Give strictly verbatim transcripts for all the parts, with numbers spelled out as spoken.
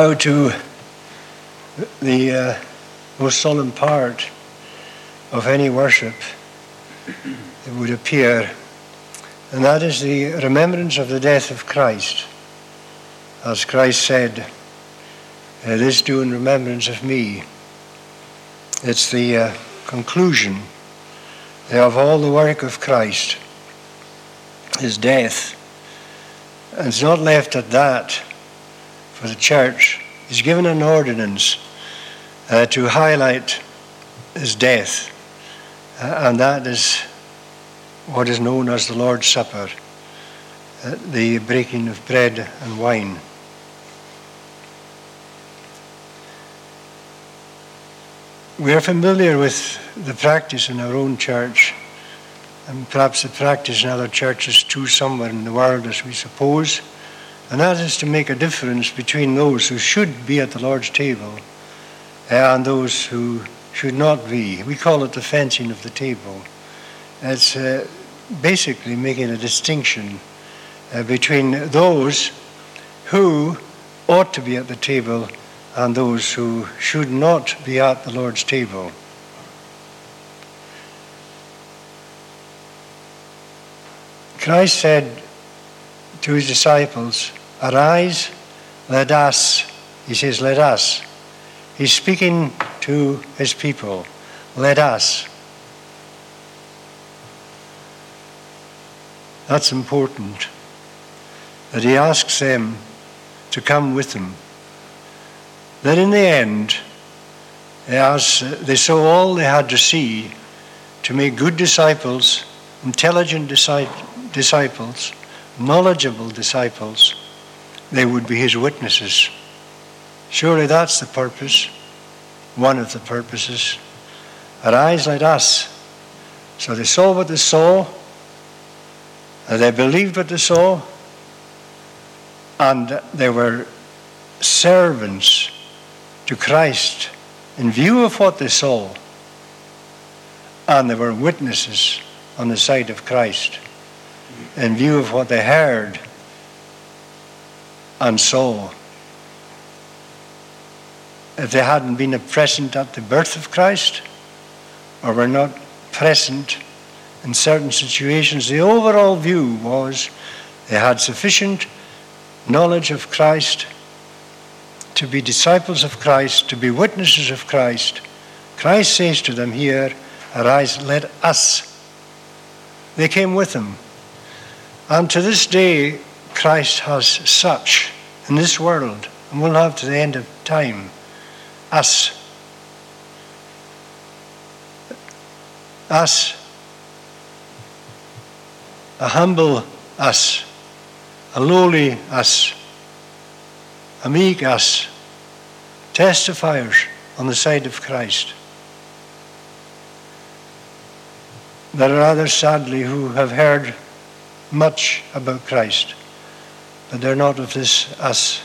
now to the uh, most solemn part of any worship, it would appear, and that is the remembrance of the death of Christ. As Christ said, uh, this do in remembrance of me. It's the uh, conclusion of all the work of Christ, his death. And it's not left at that for the church. He's given an ordinance uh, to highlight his death, uh, and that is what is known as the Lord's Supper, uh, the breaking of bread and wine. We are familiar with the practice in our own church, and perhaps the practice in other churches too, somewhere in the world, as we suppose, and that is to make a difference between those who should be at the Lord's table and those who should not be. We call it the fencing of the table. It's uh, basically making a distinction uh, between those who ought to be at the table and those who should not be at the Lord's table. Christ said to his disciples, "Arise, let us." He says, "Let us." He's speaking to his people. Let us. That's important, that he asks them to come with him. That in the end, as they saw all they had to see to make good disciples, intelligent disciples, knowledgeable disciples, they would be his witnesses. Surely that's the purpose, one of the purposes. Arise, let us. So they saw what they saw, and they believed what they saw, and they were servants to Christ in view of what they saw, and they were witnesses on the side of Christ in view of what they heard and saw. If they hadn't been present at the birth of Christ, or were not present in certain situations, the overall view was they had sufficient knowledge of Christ to be disciples of Christ, to be witnesses of Christ. Christ says to them here, "Arise, let us." They came with him. And to this day, Christ has such in this world, and will have to the end of time, us. Us. A humble us. A lowly us. A meek us. Testifiers on the side of Christ. There are others, sadly, who have heard much about Christ, but they're not of this us.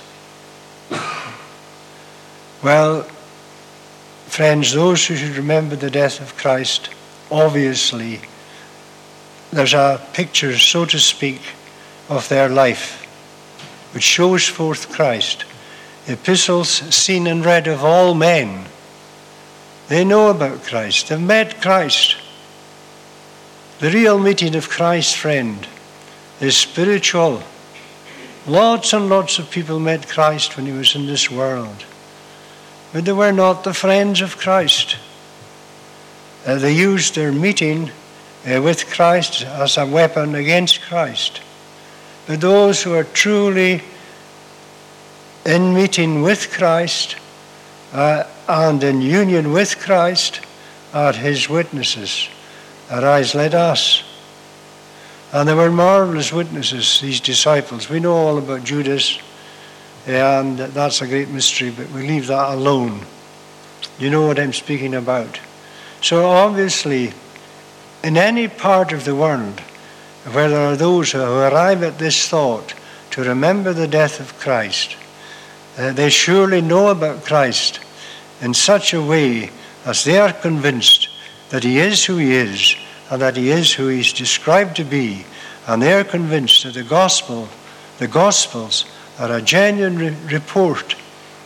Well, friends, those who should remember the death of Christ, obviously, there's a picture, so to speak, of their life, which shows forth Christ. Epistles seen and read of all men. They know about Christ. They've met Christ. The real meeting of Christ, friend, is spiritual. Lots and lots of people met Christ when he was in this world, but they were not the friends of Christ. Uh, they used their meeting uh, with Christ as a weapon against Christ. But those who are truly in meeting with Christ uh, and in union with Christ are his witnesses. Arise, let us. And they were marvelous witnesses, these disciples. We know all about Judas, and that's a great mystery, but we leave that alone. You know what I'm speaking about. So obviously, in any part of the world where there are those who arrive at this thought to remember the death of Christ, uh, they surely know about Christ in such a way as they are convinced that he is who he is, and that he is who he's described to be, and they are convinced that the gospel, the gospels, are a genuine re- report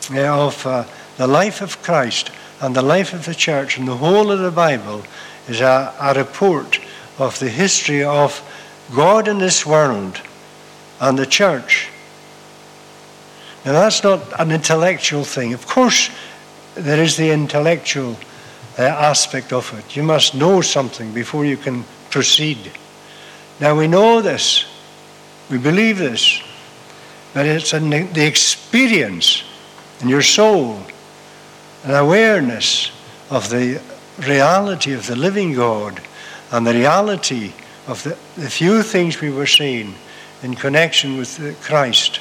uh, of uh, the life of Christ and the life of the church and the whole of the Bible is a, a report of the history of God in this world and the church. Now that's not an intellectual thing. Of course, there is the intellectual uh, aspect of it. You must know something before you can proceed. Now we know this. We believe this. But it's in the experience in your soul, an awareness of the reality of the living God and the reality of the, the few things we were saying in connection with Christ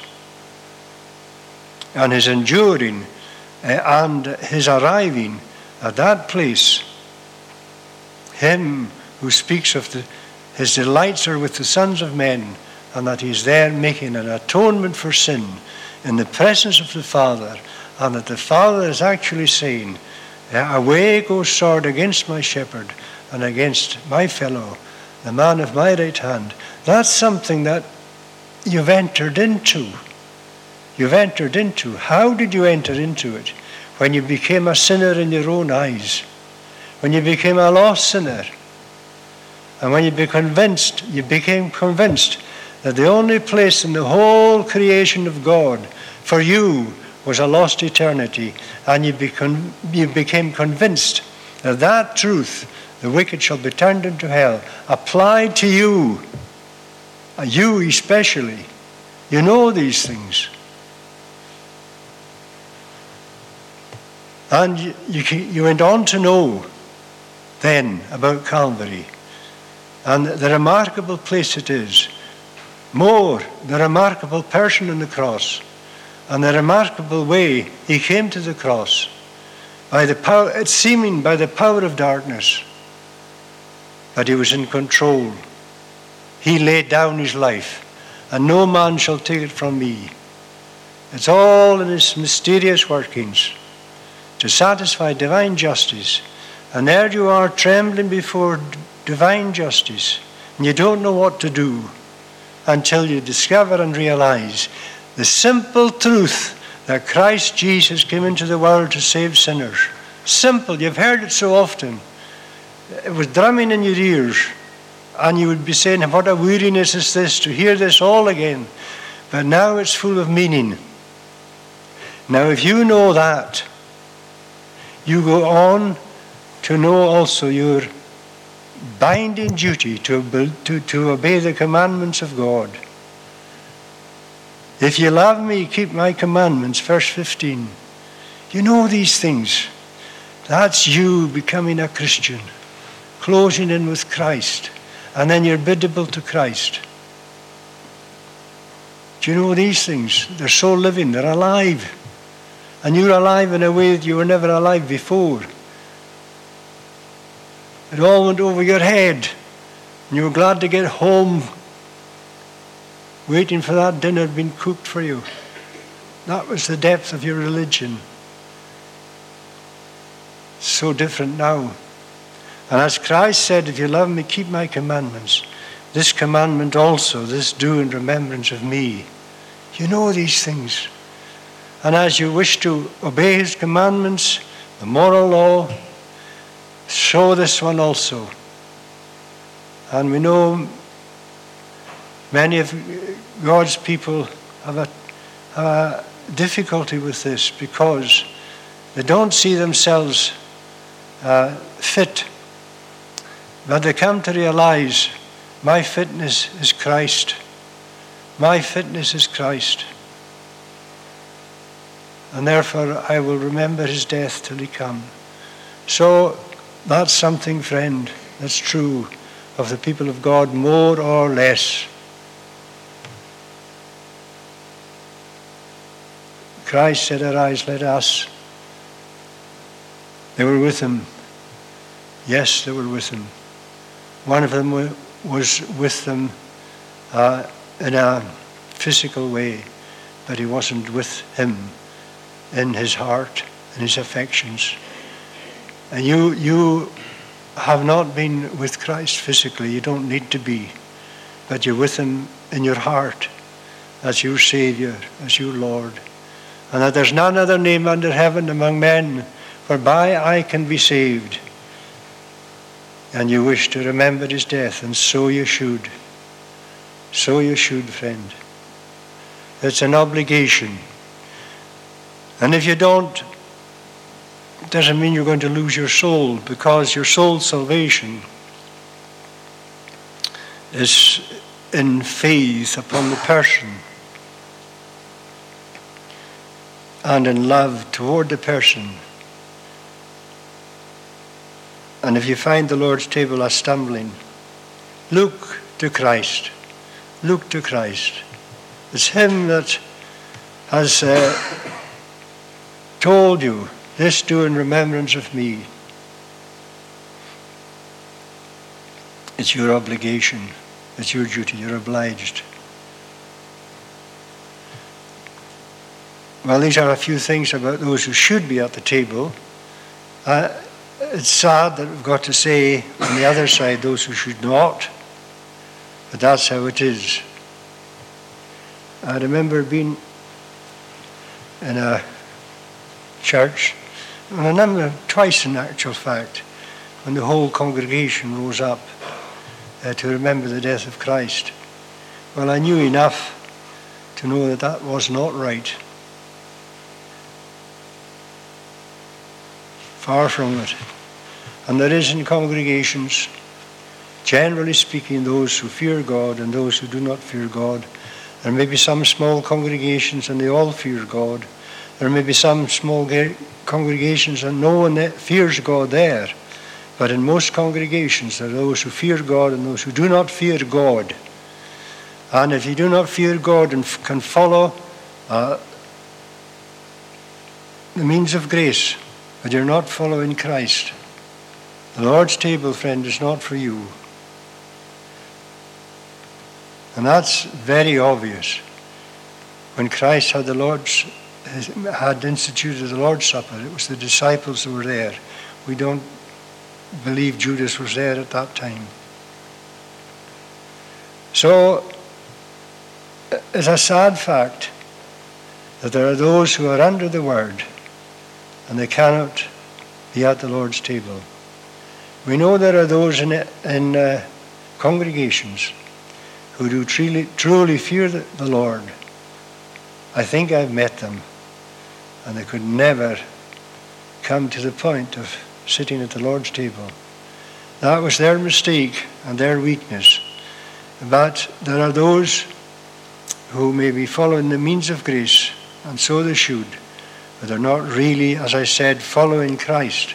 and his enduring uh, and his arriving at that place. Him who speaks of the, his delights are with the sons of men, and that he's there making an atonement for sin in the presence of the Father, and that the Father is actually saying, away goes sword against my shepherd and against my fellow, the man of my right hand. That's something that you've entered into. You've entered into. How did you enter into it? When you became a sinner in your own eyes. When you became a lost sinner. And when you be convinced, you became convinced that the only place in the whole creation of God for you was a lost eternity. And you, become, you became convinced that that truth, the wicked shall be turned into hell, applied to you, you especially. You know these things. And you, you, you went on to know then about Calvary and the remarkable place it is. More, the remarkable person on the cross and the remarkable way he came to the cross, by the power, it's seeming by the power of darkness, but he was in control. He laid down his life, and no man shall take it from me. It's all in his mysterious workings to satisfy divine justice. And there you are trembling before divine justice, and you don't know what to do until you discover and realize the simple truth that Christ Jesus came into the world to save sinners. Simple. You've heard it so often. It was drumming in your ears, and you would be saying, what a weariness is this to hear this all again. But now it's full of meaning. Now if you know that, you go on to know also your binding duty to, to, to obey the commandments of God. If you love me, keep my commandments, verse fifteen. You know these things. That's you becoming a Christian, closing in with Christ, and then you're biddable to Christ. Do you know these things? They're so living, they're alive. And you're alive in a way that you were never alive before. It all went over your head, and you were glad to get home, waiting for that dinner being cooked for you. That was the depth of your religion. So different now. And as Christ said, if you love me, keep my commandments. This commandment also, this do in remembrance of me. You know these things. And as you wish to obey his commandments, the moral law, so this one also. And we know many of God's people have a, have a difficulty with this because they don't see themselves uh, fit. But they come to realize my fitness is Christ. My fitness is Christ. And therefore I will remember his death till he come. So that's something, friend, that's true of the people of God, more or less. Christ said, arise, let us. They were with him. Yes, they were with him. One of them was with them uh, in a physical way, but he wasn't with him in his heart and his affections. And you you have not been with Christ physically. You don't need to be. But you're with him in your heart as your Savior, as your Lord. and that there's none other name under heaven among men whereby I can be saved. And you wish to remember his death, and so you should. So you should, friend. It's an obligation. And if you don't, it doesn't mean you're going to lose your soul, because your soul's salvation is in faith upon the person and in love toward the person. And if you find the Lord's table a stumbling, look to Christ. Look to Christ. It's him that has uh, told you, this do in remembrance of me. It's your obligation. It's your duty. You're obliged. Well, these are a few things about those who should be at the table. Uh, it's sad that we've got to say on the other side those who should not, but that's how it is. I remember being in a church, and a number, twice in actual fact, when the whole congregation rose up uh, to remember the death of Christ. Well, I knew enough to know that that was not right. Far from it. And there is in congregations, generally speaking, those who fear God and those who do not fear God. There may be some small congregations and they all fear God. There may be some small congregations and no one fears God there. But in most congregations there are those who fear God and those who do not fear God. And if you do not fear God and can follow uh, the means of grace, but you're not following Christ, the Lord's table, friend, is not for you. And that's very obvious. When Christ had the Lord's had instituted the Lord's Supper, it was the disciples who were there. We don't believe Judas was there at that time. So it's a sad fact that there are those who are under the Word and they cannot be at the Lord's table. We know there are those in, in uh, congregations who do truly, truly fear the, the Lord. I think I've met them, and they could never come to the point of sitting at the Lord's table. That was their mistake and their weakness. But there are those who may be following the means of grace, and so they should, but they're not really, as I said, following Christ.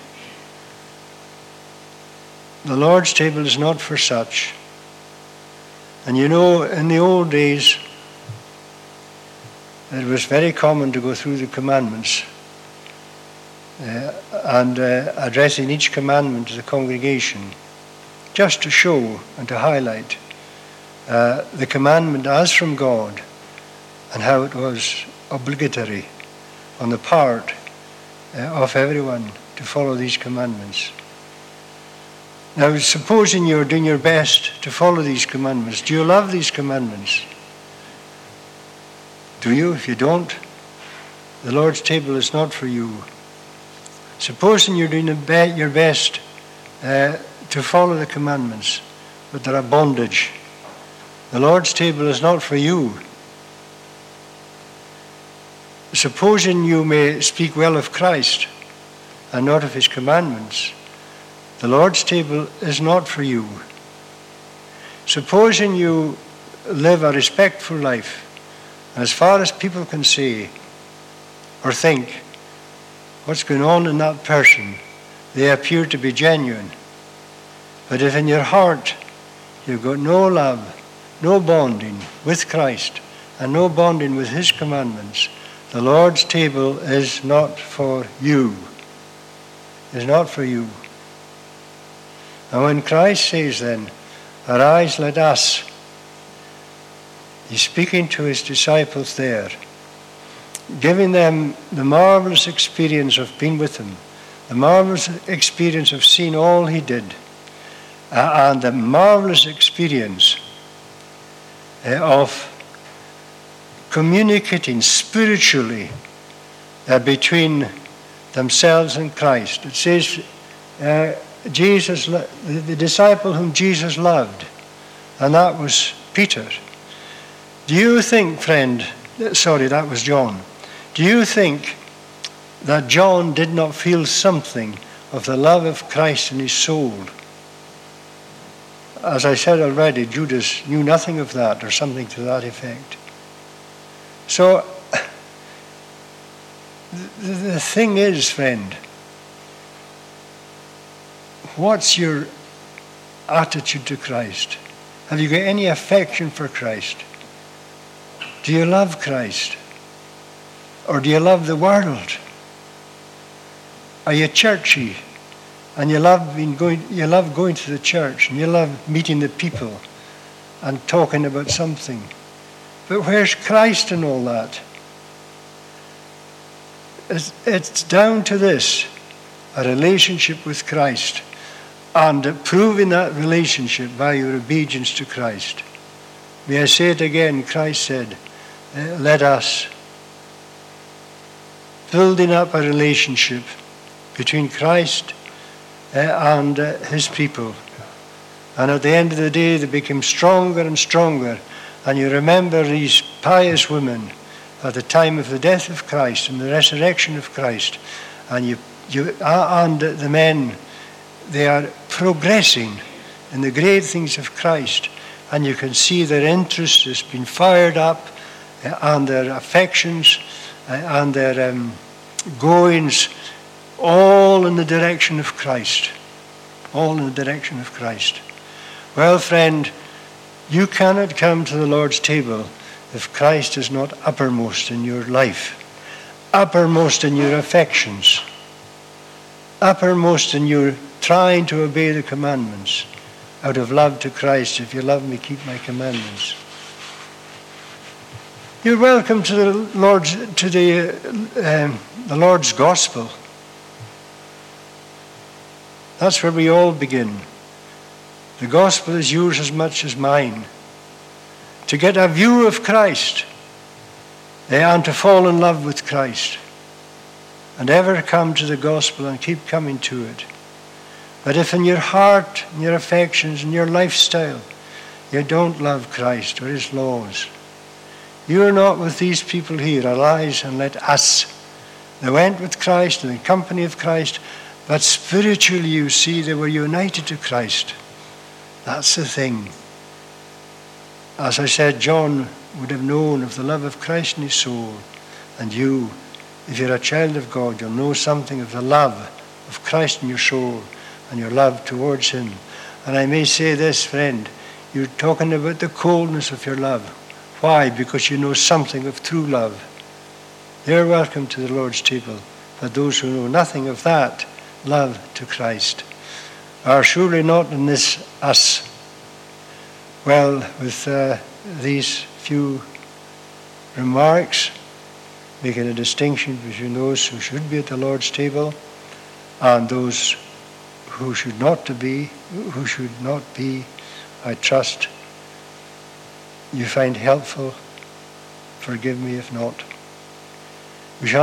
The Lord's table is not for such. And you know, in the old days, it was very common to go through the commandments uh, and uh, addressing each commandment to the congregation, just to show and to highlight uh, the commandment as from God and how it was obligatory on the part uh, of everyone to follow these commandments. Now, supposing you're doing your best to follow these commandments, do you love these commandments? Do you? If you don't, the Lord's table is not for you. Supposing you're doing your best uh, to follow the commandments, but they're a bondage, the Lord's table is not for you. Supposing you may speak well of Christ and not of his commandments, the Lord's table is not for you. Supposing you live a respectful life, and as far as people can say or think what's going on in that person, they appear to be genuine. But if in your heart you've got no love, no bonding with Christ, and no bonding with his commandments, the Lord's table is not for you. It's not for you. And when Christ says then, arise, let us, he's speaking to his disciples there, giving them the marvelous experience of being with him, the marvelous experience of seeing all he did, uh, and the marvelous experience uh, of communicating spiritually uh, between themselves and Christ. It says uh, Jesus, the, the disciple whom Jesus loved, and that was Peter. Do you think, friend, sorry, that was John. Do you think that John did not feel something of the love of Christ in his soul? As I said already, Judas knew nothing of that, or something to that effect. So, the, the thing is, friend, what's your attitude to Christ? Have you got any affection for Christ? Do you love Christ? Or do you love the world? Are you churchy? And you love being going, you love going to the church, and you love meeting the people and talking about something. But where's Christ in all that? It's, it's down to this, a relationship with Christ, and proving that relationship by your obedience to Christ. May I say it again? Christ said, let us, building up a relationship between Christ uh, and uh, his people. And at the end of the day, they became stronger and stronger. And you remember these pious women at the time of the death of Christ and the resurrection of Christ. And you, you uh, and the men, they are progressing in the great things of Christ. And you can see their interest has been fired up, uh, and their affections uh, and their um, goings, all in the direction of Christ. All in the direction of Christ. Well, friend, you cannot come to the Lord's table if Christ is not uppermost in your life, uppermost in your affections, uppermost in your trying to obey the commandments. Out of love to Christ, if you love me, keep my commandments. You're welcome to the Lord's to the um, the Lord's gospel. That's where we all begin. The gospel is yours as much as mine. To get a view of Christ and to fall in love with Christ, and ever come to the gospel and keep coming to it. But if in your heart, in your affections, in your lifestyle, you don't love Christ or his laws, you are not with these people here. Arise and let us. They went with Christ in the company of Christ, but spiritually, you see, they were united to Christ. That's the thing. As I said, John would have known of the love of Christ in his soul. And you, if you're a child of God, you'll know something of the love of Christ in your soul and your love towards him. And I may say this, friend, you're talking about the coldness of your love. Why? Because you know something of true love. They're welcome to the Lord's table. But those who know nothing of that love to Christ are surely not in this us. Well, with uh, these few remarks, making a distinction between those who should be at the Lord's table and those who should not to be, who should not be, I trust you find helpful. Forgive me if not.